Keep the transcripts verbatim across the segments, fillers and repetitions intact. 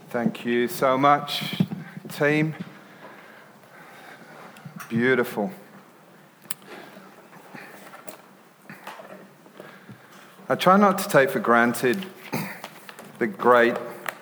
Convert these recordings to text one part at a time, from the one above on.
Thank you so much, team. Beautiful. I try not to take for granted the great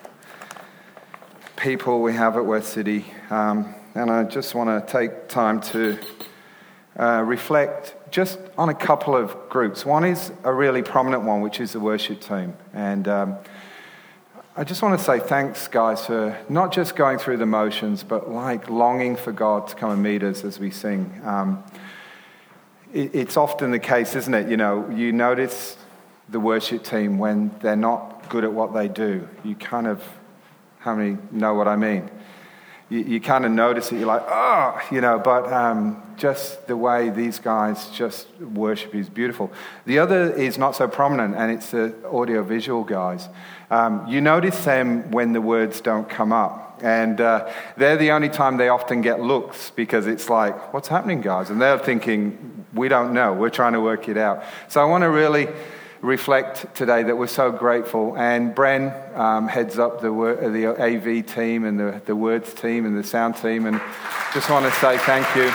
people we have at West City, um, and I just want to take time to uh, reflect just on a couple of groups. One is a really prominent one, which is the worship team, and um, I just want to say thanks, guys, for not just going through the motions, but like longing for God to come and meet us as we sing. Um, it, it's often the case, isn't it? You know, you notice the worship team when they're not good at what they do. You kind of, how many know what I mean? You, you kind of notice it, you're like, oh, you know, but um, just the way these guys just worship is beautiful. The other is not so prominent, and it's the audio-visual guys. Um, you notice them when the words don't come up, and uh, they're the only time they often get looks, because it's like, what's happening, guys? And they're thinking, we don't know, we're trying to work it out. So I want to really reflect today that we're so grateful, and Bren um, heads up the the A V team and the, the words team and the sound team, and just want to say thank you.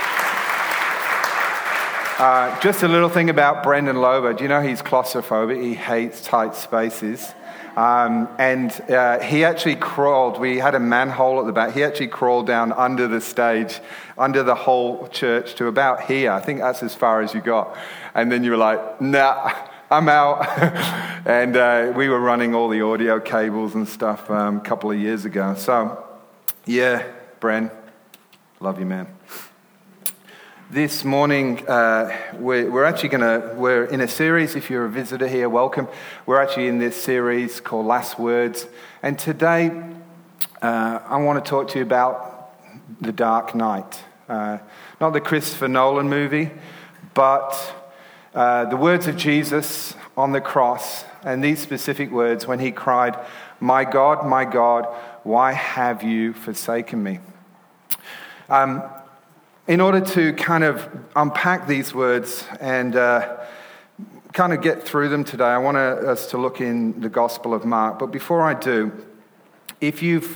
Uh, just a little thing about Brendan Lober. Do you know he's claustrophobic? He hates tight spaces. Um, and uh, he actually crawled, we had a manhole at the back, he actually crawled down under the stage, under the whole church to about here. I think that's as far as you got. And then you were like, nah, I'm out. and uh, we were running all the audio cables and stuff um, a couple of years ago. So, yeah, Bren, love you, man. This morning, uh, we're, we're actually going to, we're in a series. If you're a visitor here, welcome. We're actually in this series called Last Words. And today, uh, I want to talk to you about The Dark Knight. Uh, not the Christopher Nolan movie, but uh, the words of Jesus on the cross, and these specific words when he cried, "My God, my God, why have you forsaken me?" Um, In order to kind of unpack these words and uh, kind of get through them today, I want us to look in the Gospel of Mark. But before I do, if you've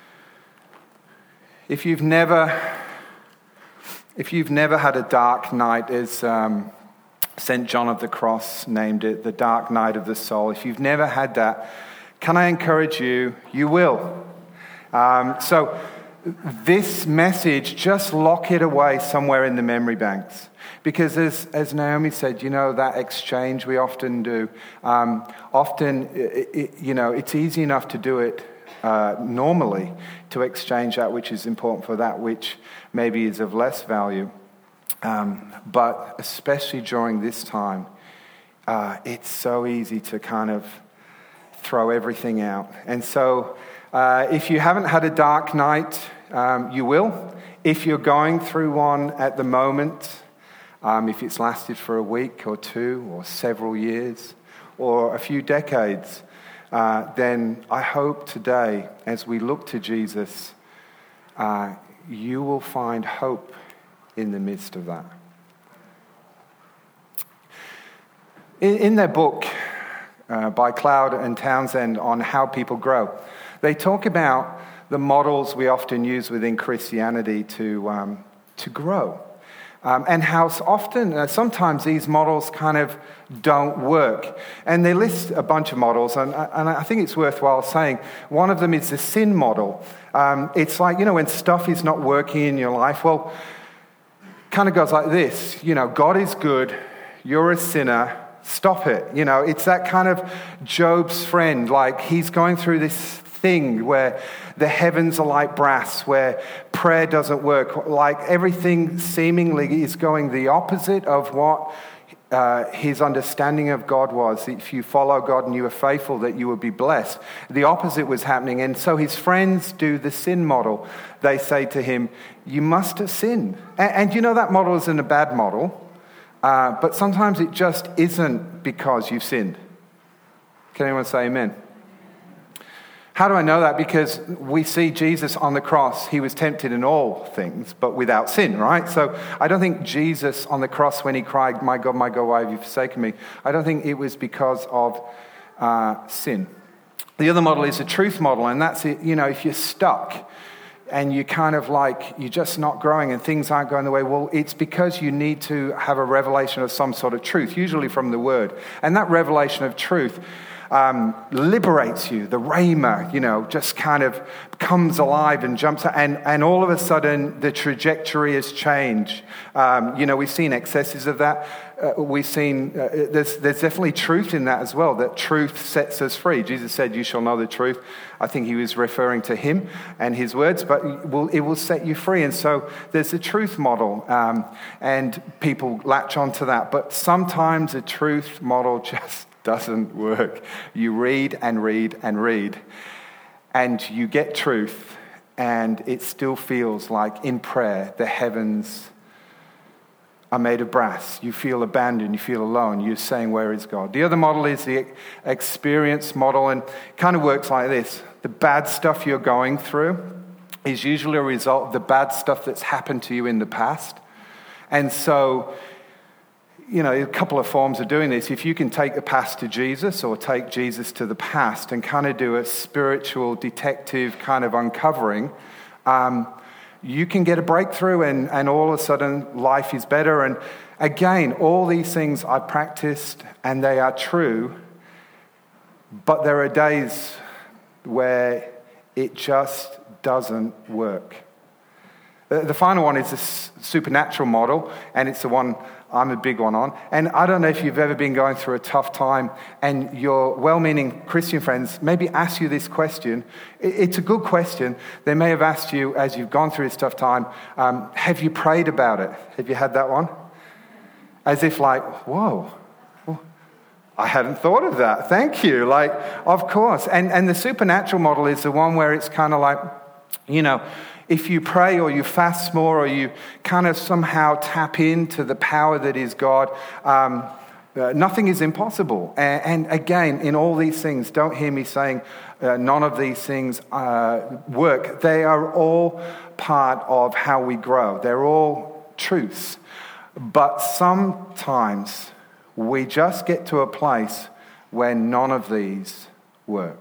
if you've never if you've never had a dark night, as um, Saint John of the Cross named it, the dark night of the soul. If you've never had that, can I encourage you? You will. Um, so. This message, just lock it away somewhere in the memory banks. Because as, as Naomi said, you know, that exchange we often do, um, often, it, it, you know, it's easy enough to do it uh, normally, to exchange that which is important for that which maybe is of less value. Um, but especially during this time, uh, it's so easy to kind of throw everything out. And so uh, if you haven't had a dark night, um, you will. If you're going through one at the moment, um, if it's lasted for a week or two or several years or a few decades, uh, then I hope today, as we look to Jesus, uh, you will find hope in the midst of that. In, in their book, Uh, by Cloud and Townsend, on how people grow, they talk about the models we often use within Christianity to um, to grow, um, and how often, uh, sometimes these models kind of don't work. And they list a bunch of models, and, and I think it's worthwhile saying one of them is the sin model. Um, it's like, you know, when stuff is not working in your life, well, kind of goes like this. You know, God is good, you're a sinner. Stop it. You know, it's that kind of Job's friend, like he's going through this thing where the heavens are like brass, where prayer doesn't work, like everything seemingly is going the opposite of what uh, his understanding of God was. If you follow God and you are faithful, that you will be blessed. The opposite was happening. And so his friends do the sin model. They say to him, you must have sinned. And, and you know, that model isn't a bad model. Uh, but sometimes it just isn't because you've sinned. Can anyone say amen? How do I know that? Because we see Jesus on the cross. He was tempted in all things, but without sin, right? So I don't think Jesus on the cross, when he cried, "My God, my God, why have you forsaken me?" I don't think it was because of uh, sin. The other model is a truth model, and that's it. You know, if you're stuck and you kind of like, you're just not growing and things aren't going the way, well, it's because you need to have a revelation of some sort of truth, usually from the Word. And that revelation of truth um, liberates you. The rhema, you know, just kind of comes alive and jumps out, and, and all of a sudden the trajectory has changed. Um, you know, we've seen excesses of that. Uh, we've seen, uh, there's, there's definitely truth in that as well, that truth sets us free. Jesus said, you shall know the truth. I think he was referring to him and his words, but it will, it will set you free. And so there's a truth model, um, and people latch onto that. But sometimes a truth model just doesn't work. You read and read and read, and you get truth, and it still feels like in prayer, the heavens are made of brass. You feel abandoned, you feel alone, you're saying, where is God? The other model is the experience model, and it kind of works like this. The bad stuff you're going through is usually a result of the bad stuff that's happened to you in the past. And so, you know, a couple of forms of doing this. If you can take the past to Jesus, or take Jesus to the past and kind of do a spiritual detective kind of uncovering, um, you can get a breakthrough, and, and all of a sudden life is better. And again, all these things I practiced and they are true, but there are days where it just doesn't work. The, the final one is this supernatural model, and it's the one I'm a big one on. And I don't know if you've ever been going through a tough time and your well-meaning Christian friends maybe ask you this question. It's a good question. They may have asked you as you've gone through this tough time, um, have you prayed about it? Have you had that one? As if like, whoa, I hadn't thought of that. Thank you. Like, of course. And, and the supernatural model is the one where it's kind of like, you know, if you pray or you fast more or you kind of somehow tap into the power that is God, um, uh, nothing is impossible. And, and again, in all these things, don't hear me saying uh, none of these things uh, work. They are all part of how we grow. They're all truths. But sometimes we just get to a place where none of these work.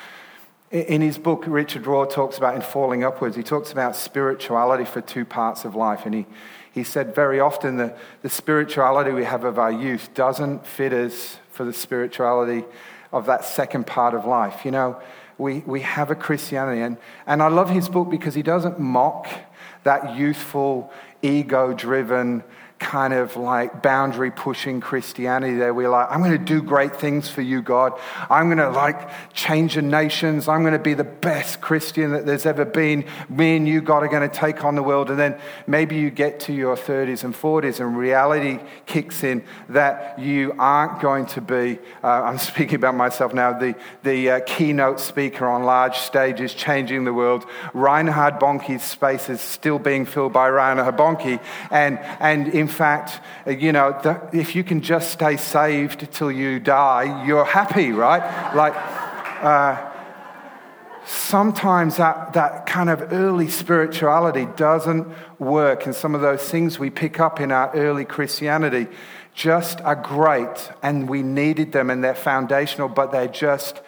In his book, Richard Rohr talks about in Falling Upwards, he talks about spirituality for two parts of life. And he, he said very often that the spirituality we have of our youth doesn't fit us for the spirituality of that second part of life. You know, we, we have a Christianity. And, and I love his book because he doesn't mock that youthful, ego-driven, kind of like boundary pushing Christianity there. We're like, I'm going to do great things for you, God. I'm going to like change the nations. I'm going to be the best Christian that there's ever been. Me and you, God, are going to take on the world. And then maybe you get to your thirties and forties and reality kicks in that you aren't going to be, uh, I'm speaking about myself now, the, the uh, keynote speaker on large stages changing the world. Reinhard Bonnke's space is still being filled by Reinhard Bonnke. And, and in In fact, you know, the, if you can just stay saved till you die, you're happy, right? Like, uh, sometimes that, that kind of early spirituality doesn't work, and some of those things we pick up in our early Christianity just are great, and we needed them, and they're foundational, but they just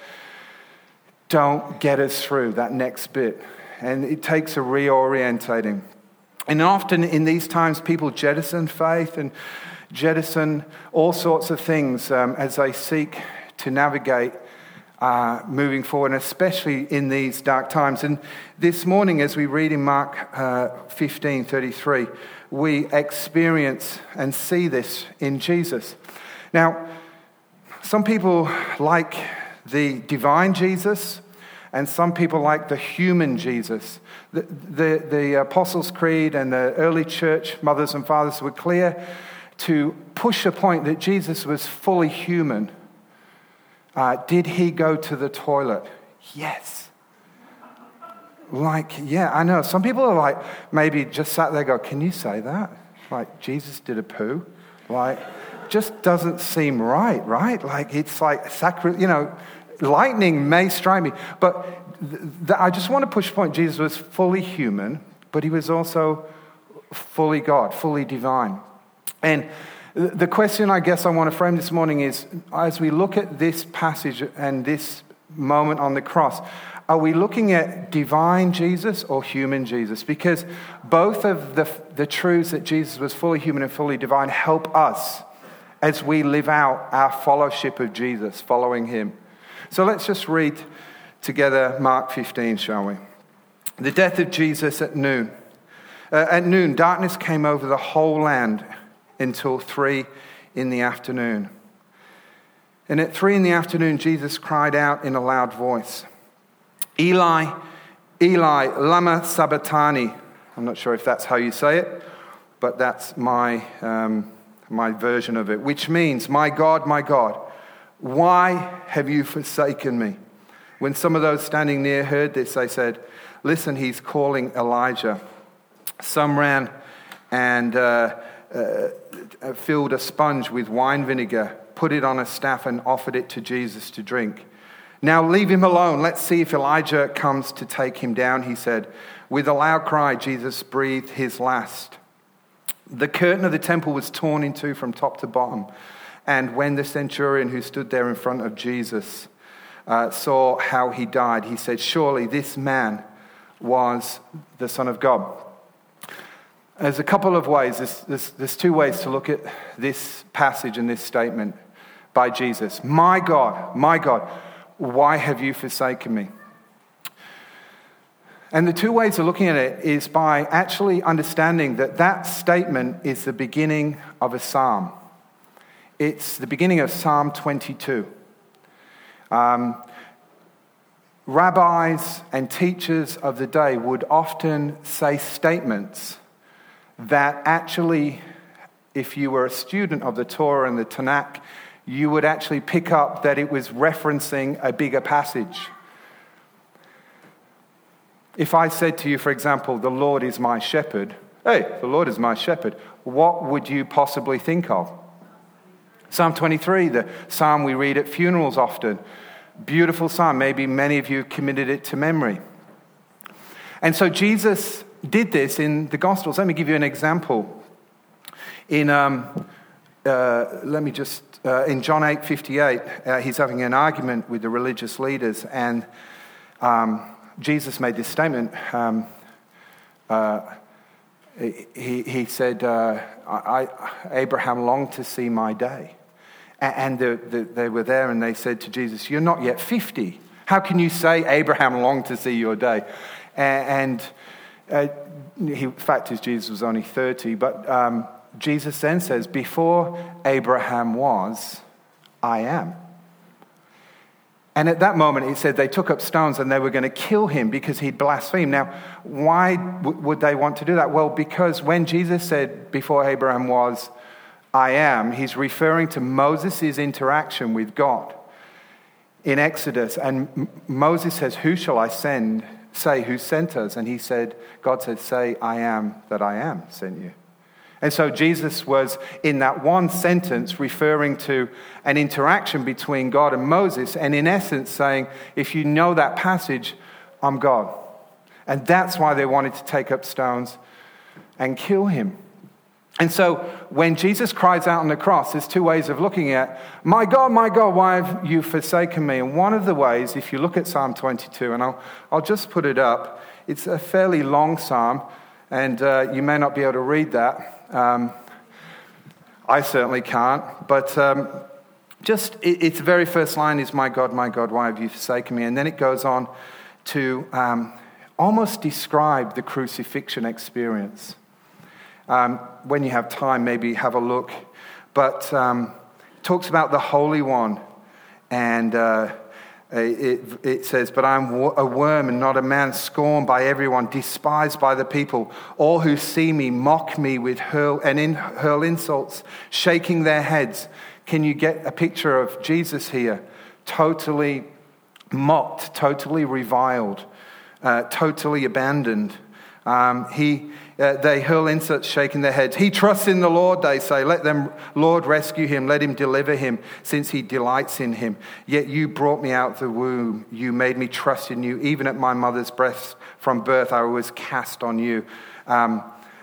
don't get us through that next bit. And it takes a reorientating. And often in these times, people jettison faith and jettison all sorts of things um, as they seek to navigate uh, moving forward, and especially in these dark times. And this morning, as we read in Mark uh, fifteen thirty-three, we experience and see this in Jesus. Now, some people like the divine Jesus, and some people like the human Jesus. The, the, the Apostles' Creed and the early church mothers and fathers were clear to push a point that Jesus was fully human. Uh, did he go to the toilet? Yes. Like, yeah, I know. Some people are like, maybe just sat there and go, can you say that? Like, Jesus did a poo? Like, just doesn't seem right, right? Like, it's like sacri- you know, lightning may strike me, but th- th- I just want to push the point. Jesus was fully human, but he was also fully God, fully divine. And th- the question I guess I want to frame this morning is, as we look at this passage and this moment on the cross, are we looking at divine Jesus or human Jesus? Because both of the, the truths that Jesus was fully human and fully divine help us as we live out our fellowship of Jesus, following him. So let's just read together Mark fifteen, shall we? The death of Jesus at noon. Uh, at noon, darkness came over the whole land until three in the afternoon. And at three in the afternoon, Jesus cried out in a loud voice, Eli, Eli, lama sabachthani. I'm not sure if that's how you say it, but that's my um, my version of it, which means, my God, my God, why have you forsaken me? When some of those standing near heard this, they said, listen, he's calling Elijah. Some ran and uh, uh, filled a sponge with wine vinegar, put it on a staff and offered it to Jesus to drink. Now leave him alone. Let's see if Elijah comes to take him down, he said. With a loud cry, Jesus breathed his last. The curtain of the temple was torn in two from top to bottom. And when the centurion who stood there in front of Jesus uh, saw how he died, he said, surely this man was the Son of God. There's a couple of ways. There's, there's, there's two ways to look at this passage and this statement by Jesus. My God, my God, why have you forsaken me? And the two ways of looking at it is by actually understanding that that statement is the beginning of a psalm. It's the beginning of Psalm twenty-two. Um, rabbis and teachers of the day would often say statements that actually, if you were a student of the Torah and the Tanakh, you would actually pick up that it was referencing a bigger passage. If I said to you, for example, the Lord is my shepherd, hey, the Lord is my shepherd, what would you possibly think of? Psalm twenty-three, the psalm we read at funerals often. Beautiful psalm. Maybe many of you committed it to memory. And so Jesus did this in the Gospels. Let me give you an example. In um, uh, let me just uh, in John eight fifty-eight, uh, he's having an argument with the religious leaders, and um, Jesus made this statement. Um, uh, he he said, uh, I, I, "Abraham longed to see my day," and the, the, they were there, and they said to Jesus, "You're not yet fifty. How can you say Abraham longed to see your day?" And Uh, he, fact is, Jesus was only thirty, but um, Jesus then says, before Abraham was, I am. And at that moment, he said they took up stones and they were going to kill him because he'd blasphemed. Now, why w- would they want to do that? Well, because when Jesus said, before Abraham was, I am, he's referring to Moses' interaction with God in Exodus. And M- Moses says, who shall I send? Say, who sent us? And he said, God said, say, I am that I am sent you. And so Jesus was, in that one sentence, referring to an interaction between God and Moses, and in essence saying, if you know that passage, I'm God. And that's why they wanted to take up stones and kill him. And so when Jesus cries out on the cross, there's two ways of looking at, my God, my God, why have you forsaken me? And one of the ways, if you look at Psalm twenty-two, and I'll, I'll just put it up, it's a fairly long psalm, and uh, you may not be able to read that. Um, I certainly can't, but um, just it, its very first line is, my God, my God, why have you forsaken me? And then it goes on to um, almost describe the crucifixion experience. Um, when you have time, maybe have a look. But um, it talks about the Holy One. And uh, it, it says, but I'm a worm and not a man, scorned by everyone, despised by the people. All who see me mock me with hurl and in, hurl insults, shaking their heads. Can you get a picture of Jesus here? Totally mocked, totally reviled, uh, totally abandoned. Um, he, uh, they hurl insults, shaking their heads. He trusts in the Lord, they say. Let them, Lord, rescue him. Let him deliver him, since he delights in him. Yet you brought me out of the womb. You made me trust in you. Even at my mother's breast from birth, I was cast on you. Um,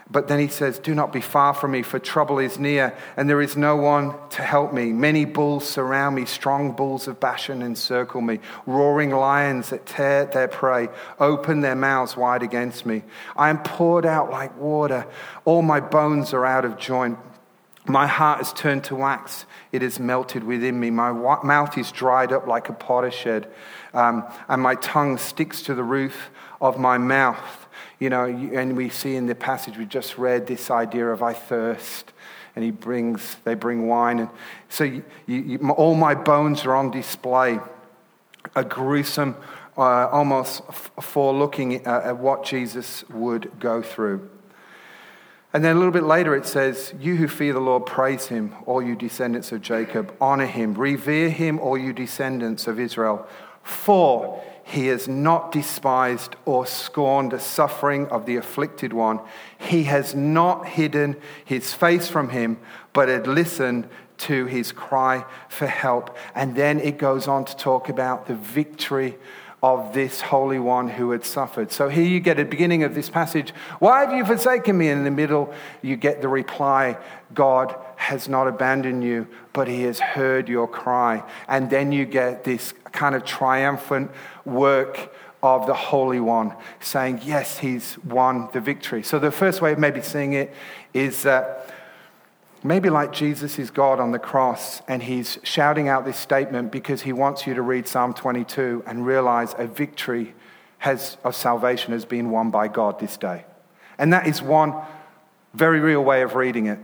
But then he says, do not be far from me, for trouble is near, and there is no one to help me. Many bulls surround me, strong bulls of Bashan encircle me, roaring lions that tear their prey, open their mouths wide against me. I am poured out like water, all my bones are out of joint. My heart is turned to wax, it is melted within me. My wa- mouth is dried up like a potter's, um, and my tongue sticks to the roof of my mouth. You know, and we see in the passage we just read this idea of I thirst, and he brings, they bring wine. And so you, you, all my bones are on display. A gruesome, uh, almost forelooking at, at what Jesus would go through. And then a little bit later it says, you who fear the Lord, praise him, all you descendants of Jacob. Honor him, revere him, all you descendants of Israel. For he has not despised or scorned the suffering of the afflicted one. He has not hidden his face from him, but had listened to his cry for help. And then it goes on to talk about the victory of this Holy One who had suffered. So here you get at the beginning of this passage, why have you forsaken me? And in the middle, you get the reply, God has not abandoned you, but he has heard your cry. And then you get this kind of triumphant work of the Holy One saying, yes, he's won the victory. So the first way of maybe seeing it is that maybe like Jesus is God on the cross, and he's shouting out this statement because he wants you to read Psalm twenty-two and realize a victory has, of salvation has been won by God this day. And that is one very real way of reading it.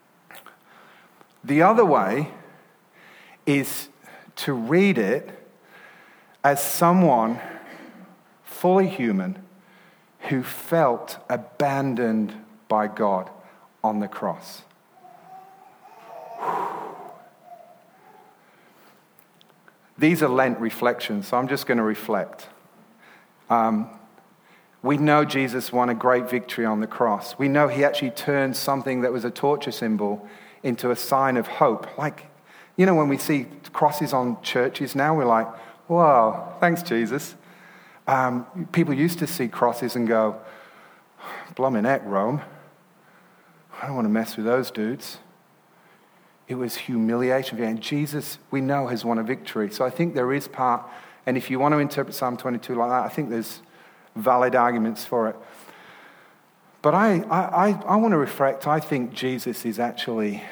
The other way is to read it as someone fully human who felt abandoned by God on the cross. These are Lent reflections, so I'm just going to reflect. Um, we know Jesus won a great victory on the cross. We know he actually turned something that was a torture symbol into a sign of hope. Like, you know, when we see crosses on churches now, we're like, whoa, thanks, Jesus. Um, people used to see crosses and go, blimmin' heck, Rome. I don't want to mess with those dudes. It was humiliation. And Jesus, we know, has won a victory. So I think there is part, and if you want to interpret Psalm twenty-two like that, I think there's valid arguments for it. But I, I, I, I want to reflect, I think Jesus is actually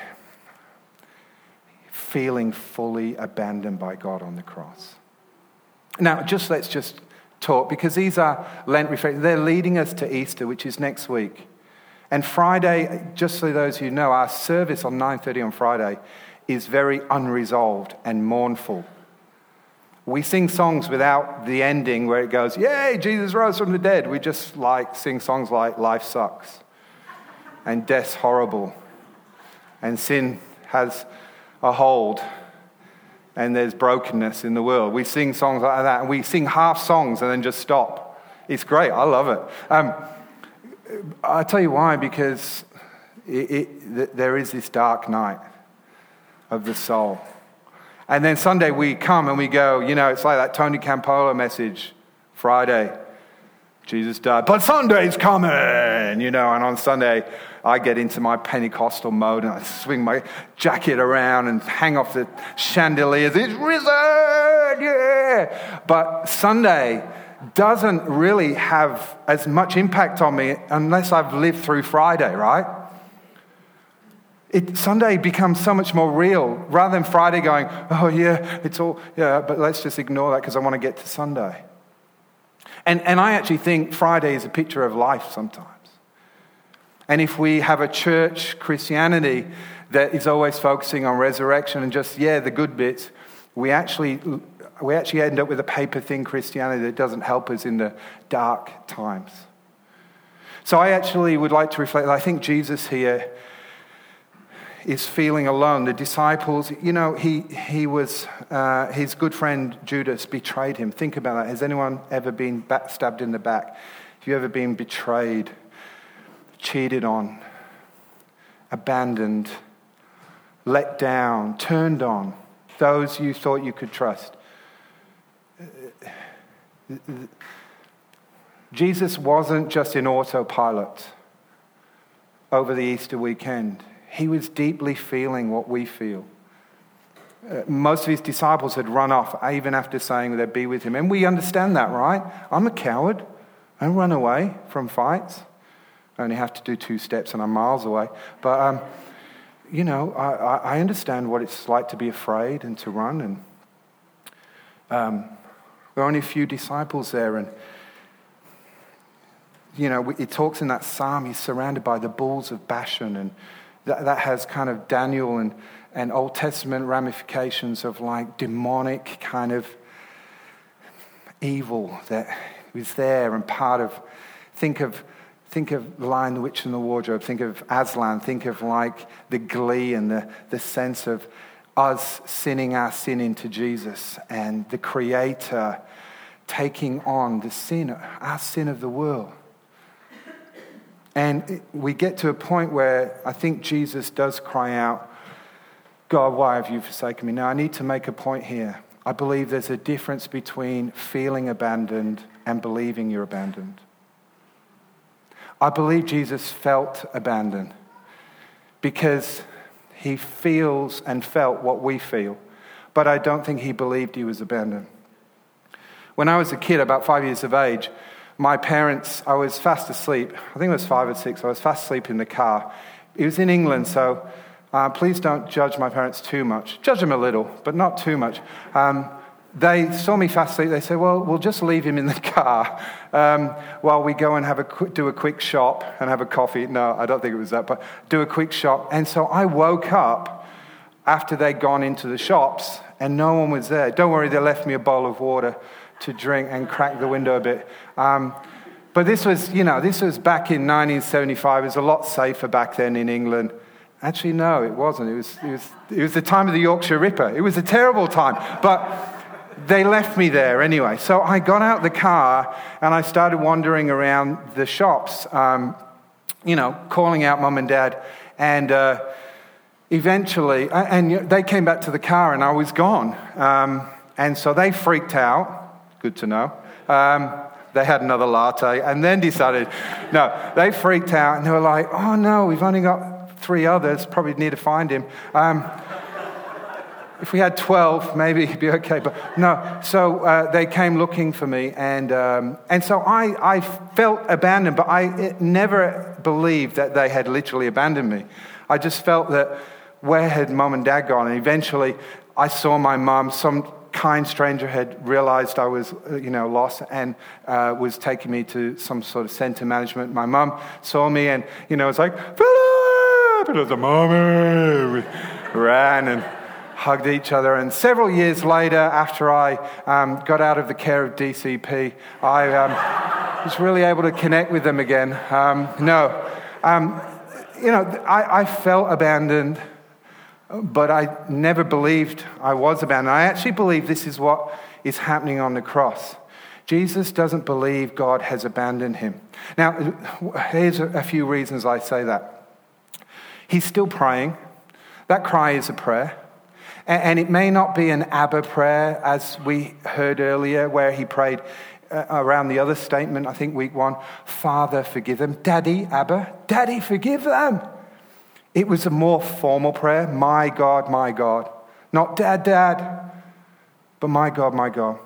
feeling fully abandoned by God on the cross. Now, just let's just talk, because these are Lent reflections. They're leading us to Easter, which is next week. And Friday, just so those who know, our service on nine thirty on Friday is very unresolved and mournful. We sing songs without the ending where it goes, yay, Jesus rose from the dead. We just like sing songs like life sucks and death's horrible and sin has a hold and there's brokenness in the world. We sing songs like that, and we sing half songs and then just stop. It's great. I love it. Um, I'll tell you why, because it, it, there is this dark night of the soul. And then Sunday we come and we go, you know, it's like that Tony Campolo message, Friday, Jesus died, but Sunday's coming, you know, and on Sunday I get into my Pentecostal mode and I swing my jacket around and hang off the chandeliers, it's risen, yeah! But Sunday doesn't really have as much impact on me unless I've lived through Friday, right? It, Sunday becomes so much more real, rather than Friday going, oh yeah, it's all, yeah, but let's just ignore that because I want to get to Sunday. And, and I actually think Friday is a picture of life sometimes. And if we have a church Christianity that is always focusing on resurrection and just, yeah, the good bits, we actually... we actually end up with a paper-thin Christianity that doesn't help us in the dark times. So I actually would like to reflect, I think Jesus here is feeling alone. The disciples, you know, he he was, uh, his good friend Judas betrayed him. Think about that. Has anyone ever been back, stabbed in the back? Have you ever been betrayed, cheated on, abandoned, let down, turned on? Those you thought you could trust. Jesus wasn't just in autopilot. over the Easter weekend. He was deeply feeling what we feel. Uh, most of his disciples had run off, even after saying they'd be with him. And we understand that, right? I'm a coward. I don't run away from fights. I only have to do two steps and I'm miles away. But, um, you know, I, I understand what it's like to be afraid and to run. And um, there were only a few disciples there. And, you know, it talks in that psalm, he's surrounded by the bulls of Bashan. And that, that has kind of Daniel and, and Old Testament ramifications of like demonic kind of evil that was there and part of, think of think of The Lion, the Witch and the Wardrobe, think of Aslan, think of like the glee and the, the sense of us sinning our sin into Jesus and the Creator taking on the sin, our sin of the world. And we get to a point where I think Jesus does cry out, God, why have you forsaken me? Now, I need to make a point here. I believe there's a difference between feeling abandoned and believing you're abandoned. I believe Jesus felt abandoned because he feels and felt what we feel, but I don't think he believed he was abandoned. When I was a kid, about five years of age, my parents, I was fast asleep. I think it was five or six. I was fast asleep in the car. It was in England, so uh, please don't judge my parents too much. Judge them a little, but not too much. Um, They saw me fast asleep. They said, well, we'll just leave him in the car um, while we go and have a qu- do a quick shop and have a coffee. No, I don't think it was that, but do a quick shop. And so I woke up after they'd gone into the shops and no one was there. Don't worry, they left me a bowl of water to drink and crack the window a bit. Um, but this was, you know, this was back in nineteen seventy-five. It was a lot safer back then in England. Actually, no, it wasn't. It was, it was, it was the time of the Yorkshire Ripper. It was a terrible time. But they left me there anyway. So I got out the car and I started wandering around the shops, um, you know, calling out mum and dad. And uh, eventually, and they came back to the car and I was gone. Um, and so they freaked out. Good to know. Um, they had another latte and then decided, no, they freaked out and they were like, oh no, we've only got three others. Probably need to find him. Um, If we had twelve, maybe it'd be okay. But no, so uh, they came looking for me. And um, and so I, I felt abandoned, but I never believed that they had literally abandoned me. I just felt that where had mum and dad gone? And eventually I saw my mum. Some kind stranger had realized I was, you know, lost and uh, was taking me to some sort of center management. My mum saw me and, you know, was like, Philip! And I was like, Mommy! We ran and hugged each other. And several years later, after I um, got out of the care of D C P, I um, was really able to connect with them again. Um, no, um, you know, I, I felt abandoned, but I never believed I was abandoned. I actually believe this is what is happening on the cross. Jesus doesn't believe God has abandoned him. Now, here's a few reasons I say that. He's still praying. That cry is a prayer. And it may not be an Abba prayer, as we heard earlier, where he prayed uh, around the other statement, I think week one, Father, forgive them. Daddy, Abba, Daddy, forgive them. It was a more formal prayer, my God, my God. Not Dad, Dad, but my God, my God.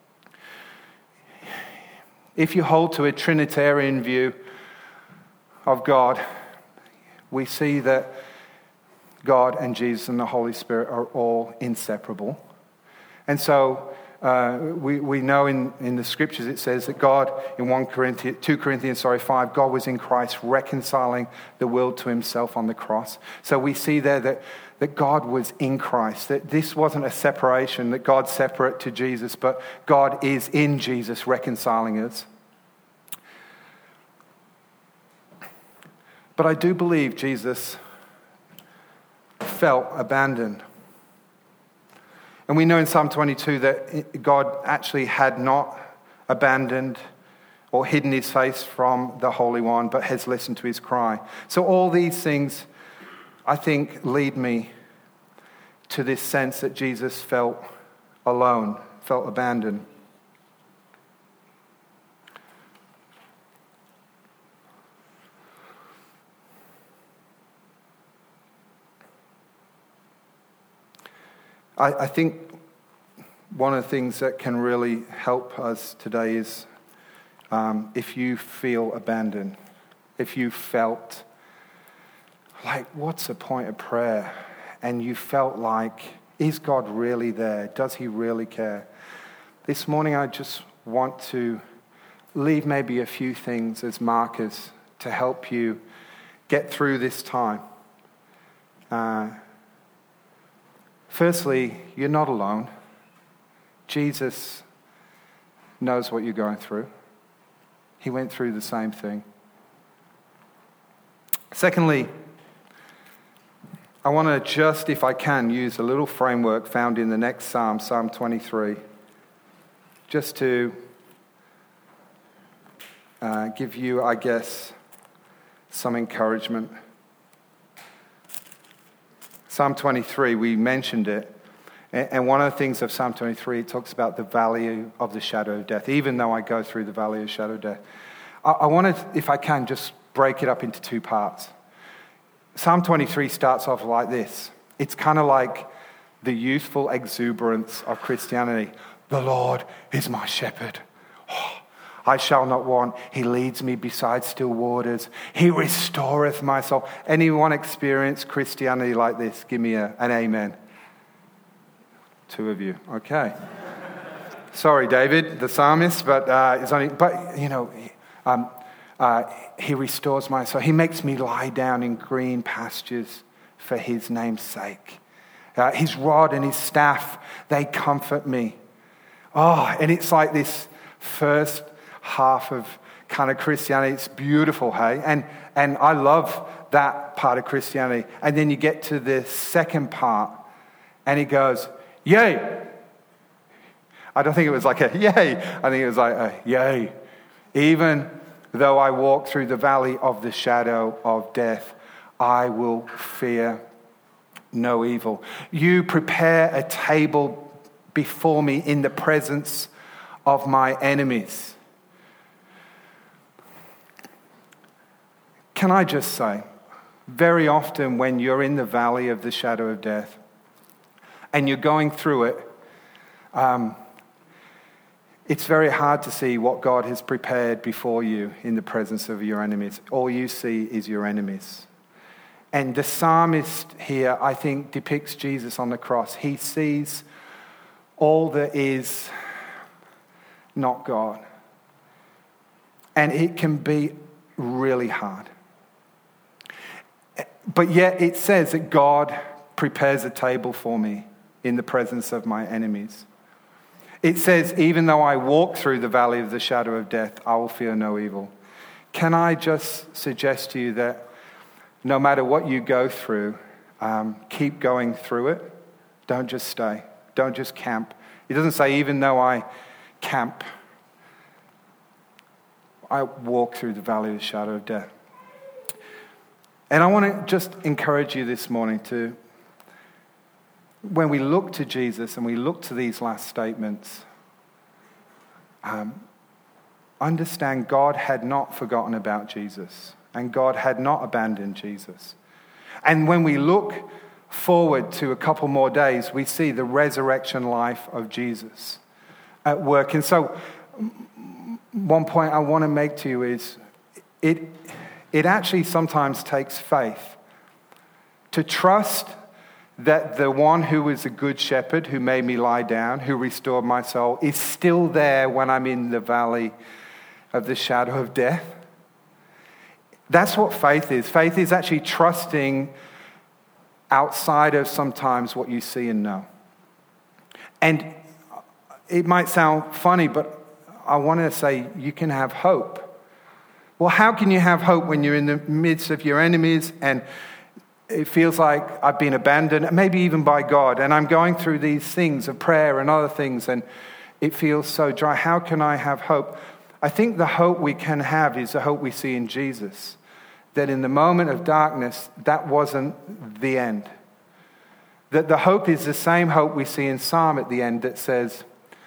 If you hold to a Trinitarian view of God, we see that God and Jesus and the Holy Spirit are all inseparable. And so uh, we, we know in, in the scriptures it says that God, in First Corinthians, Second Corinthians sorry, five, God was in Christ reconciling the world to himself on the cross. So we see there that, that God was in Christ, that this wasn't a separation, that God's separate to Jesus, but God is in Jesus reconciling us. But I do believe Jesus felt abandoned. And we know in Psalm twenty-two that God actually had not abandoned or hidden his face from the Holy One, but has listened to his cry. So all these things, I think, lead me to this sense that Jesus felt alone, felt abandoned. I, I think one of the things that can really help us today is um, if you feel abandoned, if you felt like, what's the point of prayer? And you felt like, is God really there? Does he really care? This morning I just want to leave maybe a few things as markers to help you get through this time. Uh, firstly, you're not alone. Jesus knows what you're going through. He went through the same thing. Secondly, I want to just, if I can, use a little framework found in the next Psalm, Psalm twenty-three, just to uh, give you, I guess, some encouragement. Psalm twenty-three, we mentioned it, and one of the things of Psalm twenty-three, it talks about the valley of the shadow of death. Even though I go through the valley of the shadow of death, I, I want to, if I can, just break it up into two parts. Psalm twenty-three starts off like this. It's kind of like the youthful exuberance of Christianity. The Lord is my shepherd. Oh, I shall not want. He leads me beside still waters. He restoreth my soul. Anyone experience Christianity like this? Give me a, an amen. Two of you. Okay. Sorry, David, the psalmist, but uh, it's only. But you know, um, uh, he restores my soul. He makes me lie down in green pastures for his name's sake. Uh, his rod and his staff, they comfort me. Oh, and it's like this first half of kind of Christianity. It's beautiful, hey? And and I love that part of Christianity. And then you get to the second part, and he goes, yay. I don't think it was like a yay. I think it was like a yay. Even though I walk through the valley of the shadow of death, I will fear no evil. You prepare a table before me in the presence of my enemies. Can I just say, very often when you're in the valley of the shadow of death and you're going through it, um, it's very hard to see what God has prepared before you in the presence of your enemies. All you see is your enemies. And the psalmist here, I think, depicts Jesus on the cross. He sees all that is not God. And it can be really hard. But yet it says that God prepares a table for me in the presence of my enemies. It says, even though I walk through the valley of the shadow of death, I will fear no evil. Can I just suggest to you that no matter what you go through, um, keep going through it. Don't just stay. Don't just camp. It doesn't say, even though I camp, I walk through the valley of the shadow of death. And I want to just encourage you this morning to, when we look to Jesus and we look to these last statements, um, understand God had not forgotten about Jesus and God had not abandoned Jesus. And when we look forward to a couple more days, we see the resurrection life of Jesus at work. And so one point I want to make to you is it, it actually sometimes takes faith to trust that the one who is a good shepherd, who made me lie down, who restored my soul, is still there when I'm in the valley of the shadow of death. That's what faith is. Faith is actually trusting outside of sometimes what you see and know. And it might sound funny, but I want to say you can have hope. Well, how can you have hope when you're in the midst of your enemies and it feels like I've been abandoned, maybe even by God, and I'm going through these things of prayer and other things, and it feels so dry. How can I have hope? I think the hope we can have is the hope we see in Jesus, that in the moment of darkness, that wasn't the end. That the hope is the same hope we see in Psalm at the end that says,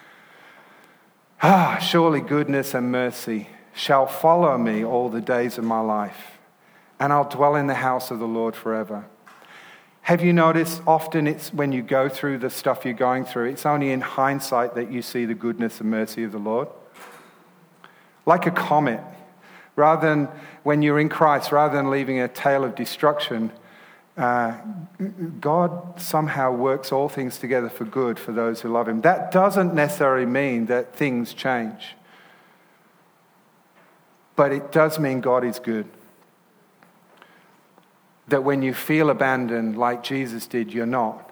ah, surely goodness and mercy shall follow me all the days of my life, and I'll dwell in the house of the Lord forever. Have you noticed often it's when you go through the stuff you're going through, it's only in hindsight that you see the goodness and mercy of the Lord? Like a comet, rather than when you're in Christ, rather than leaving a tale of destruction, uh, God somehow works all things together for good for those who love him. That doesn't necessarily mean that things change. But it does mean God is good. That when you feel abandoned like Jesus did, you're not.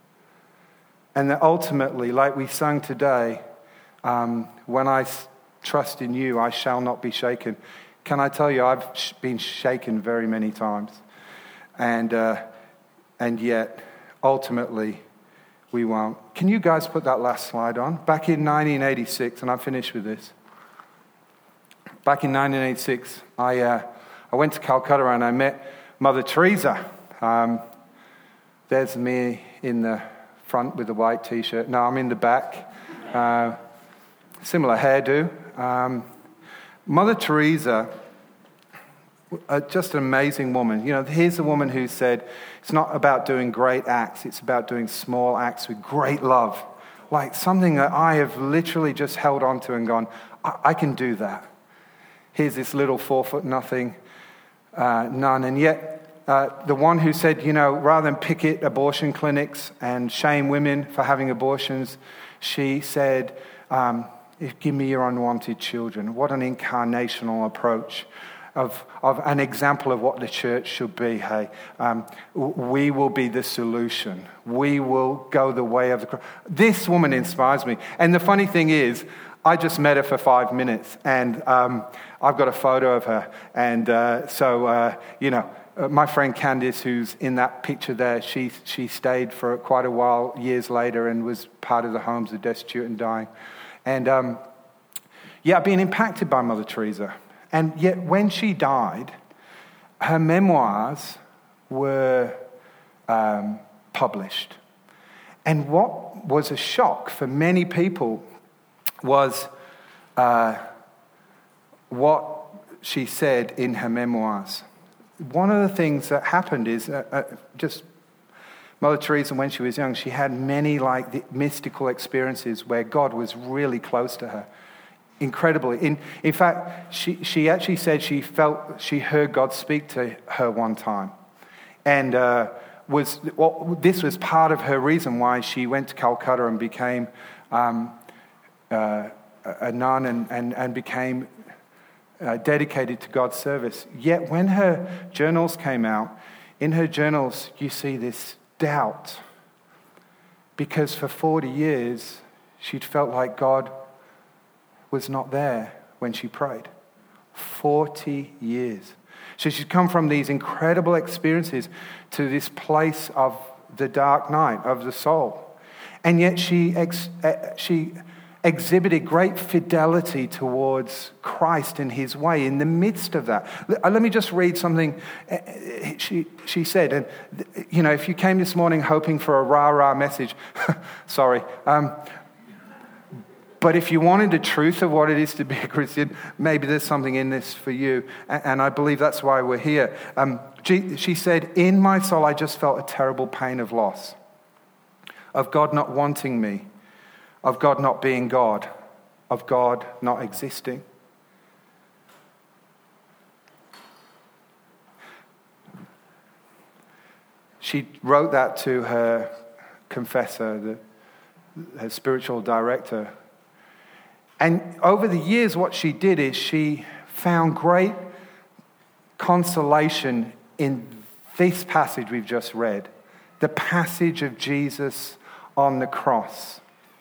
And that ultimately, like we sung today, um, when I trust in you, I shall not be shaken. Can I tell you, I've been shaken very many times. And uh, and yet, ultimately, we won't. Can you guys put that last slide on? Back in nineteen eighty-six, and I'm finished with this. Back in nineteen eighty-six, I uh, I went to Calcutta and I met Mother Teresa. Um, there's me in the front with the white T-shirt. No, I'm in the back. Uh, similar hairdo. Um, Mother Teresa, uh, just an amazing woman. You know, here's a woman who said, it's not about doing great acts, it's about doing small acts with great love. Like something that I have literally just held on to and gone, I, I can do that. Here's this little four-foot-nothing uh, nun. And yet, uh, the one who said, you know, rather than picket abortion clinics and shame women for having abortions, she said, um, give me your unwanted children. What an incarnational approach of, of an example of what the church should be. Hey, um, we will be the solution. We will go the way of the cross. This woman inspires me. And the funny thing is, I just met her for five minutes, and um, I've got a photo of her. And uh, so, uh, you know, uh, my friend Candice, who's in that picture there, she she stayed for quite a while, years later, and was part of the Homes of Destitute and Dying. And, um, yeah, I've been impacted by Mother Teresa. And yet, when she died, her memoirs were um, published. And what was a shock for many people was uh, what she said in her memoirs. One of the things that happened is uh, uh, just Mother Teresa, when she was young, she had many like mystical experiences where God was really close to her, incredibly. In in fact, she she actually said she felt she heard God speak to her one time, and uh, was well, this was part of her reason why she went to Calcutta and became. Um, Uh, a nun and, and, and became uh, dedicated to God's service. Yet when her journals came out, in her journals you see this doubt. Because for forty years she'd felt like God was not there when she prayed. forty years. So she'd come from these incredible experiences to this place of the dark night of the soul. And yet she ex- uh, she exhibited great fidelity towards Christ and his way in the midst of that. Let me just read something she she said. And, you know, if you came this morning hoping for a rah-rah message, sorry. Um, but if you wanted the truth of what it is to be a Christian, maybe there's something in this for you. And I believe that's why we're here. Um, she, she said, in my soul, I just felt a terrible pain of loss, of God not wanting me, of God not being God, of God not existing. She wrote that to her confessor, the, her spiritual director. And over the years, what she did is she found great consolation in this passage we've just read, the passage of Jesus on the cross.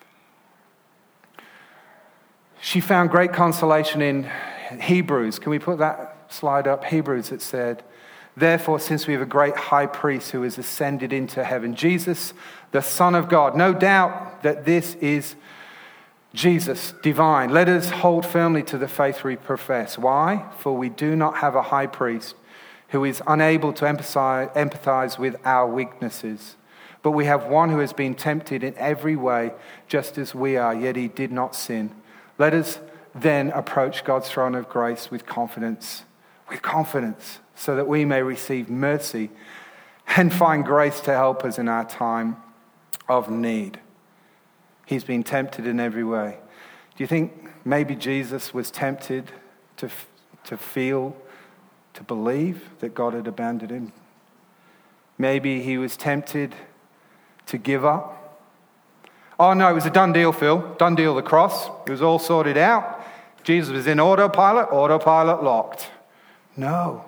She found great consolation in Hebrews. Can we put that slide up? Hebrews, it said, therefore, since we have a great high priest who has ascended into heaven, Jesus, the Son of God, no doubt that this is Jesus, divine. Let us hold firmly to the faith we profess. Why? For we do not have a high priest who is unable to empathize, empathize with our weaknesses, but we have one who has been tempted in every way, just as we are, yet he did not sin. Let us then approach God's throne of grace with confidence, with confidence, so that we may receive mercy and find grace to help us in our time of need. He's been tempted in every way. Do you think maybe Jesus was tempted to, to feel, to believe that God had abandoned him? Maybe he was tempted to give up. Oh no, it was a done deal, Phil. Done deal, the cross. It was all sorted out. Jesus was in autopilot, autopilot locked. No.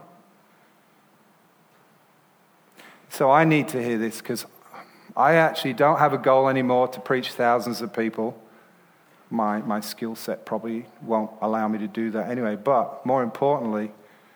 So I need to hear this because I actually don't have a goal anymore to preach thousands of people. My, my skill set probably won't allow me to do that anyway. But more importantly,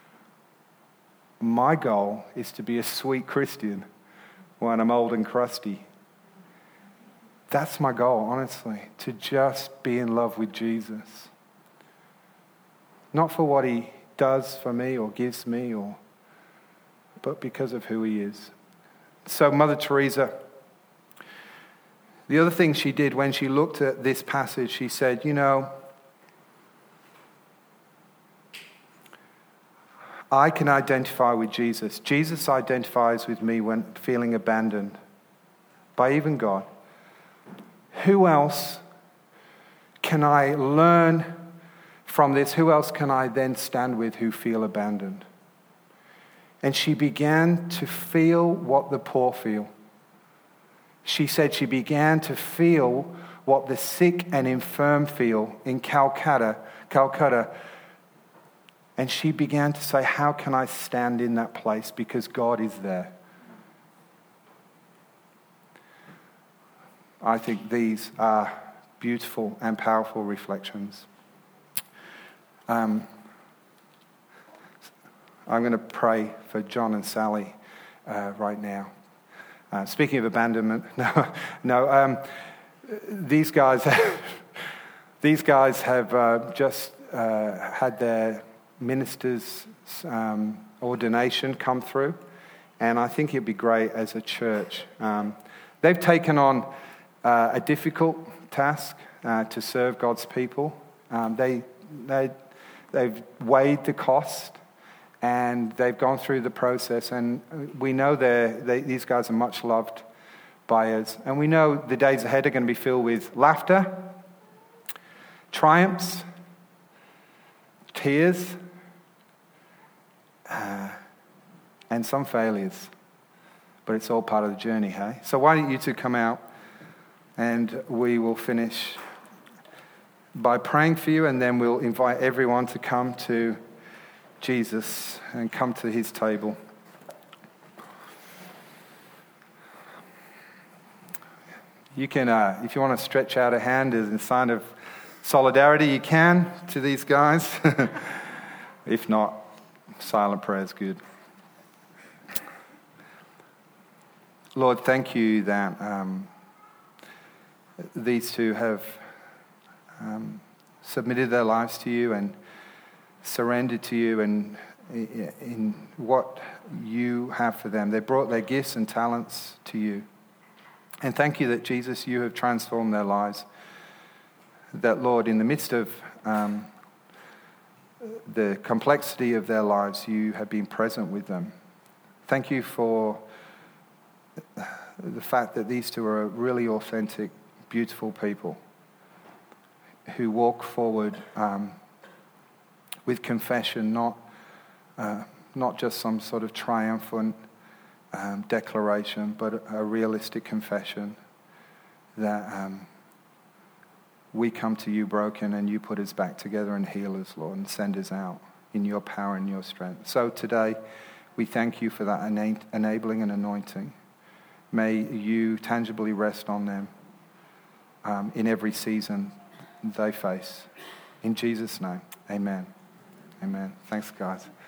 my goal is to be a sweet Christian when I'm old and crusty. That's my goal, honestly, to just be in love with Jesus. Not for what he does for me or gives me, or, but because of who he is. So Mother Teresa, the other thing she did when she looked at this passage, she said, you know, I can identify with Jesus. Jesus identifies with me when feeling abandoned by even God. Who else can I learn from this? Who else can I then stand with who feel abandoned? And she began to feel what the poor feel. She said she began to feel what the sick and infirm feel in Calcutta, Calcutta. And she began to say, how can I stand in that place? Because God is there. I think these are beautiful and powerful reflections. Um, I'm going to pray for John and Sally uh, right now. Uh, speaking of abandonment, no, no. Um, these guys, these guys have uh, just uh, had their minister's um, ordination come through, and I think it'd be great as a church. Um, they've taken on uh, a difficult task uh, to serve God's people. Um, they, they, they've weighed the cost. And they've gone through the process, and we know they, these guys are much loved by us. And we know the days ahead are going to be filled with laughter, triumphs, tears, uh, and some failures. But it's all part of the journey, hey? So why don't you two come out, and we will finish by praying for you, and then we'll invite everyone to come to Jesus and come to his table. You can, uh, if you want to stretch out a hand as a sign of solidarity, you can to these guys. If not, silent prayer is good. Lord, thank you that um, these two have um, submitted their lives to you and surrendered to you and in what you have for them. They brought their gifts and talents to you. And thank you that, Jesus, you have transformed their lives. That, Lord, in the midst of um, the complexity of their lives, you have been present with them. Thank you for the fact that these two are really authentic, beautiful people who walk forward um, with confession, not uh, not just some sort of triumphant um, declaration, but a, a realistic confession that um, we come to you broken and you put us back together and heal us, Lord, and send us out in your power and your strength. So today, we thank you for that ena- enabling and anointing. May you tangibly rest on them um, in every season they face. In Jesus' name, amen. Amen. Thanks, guys.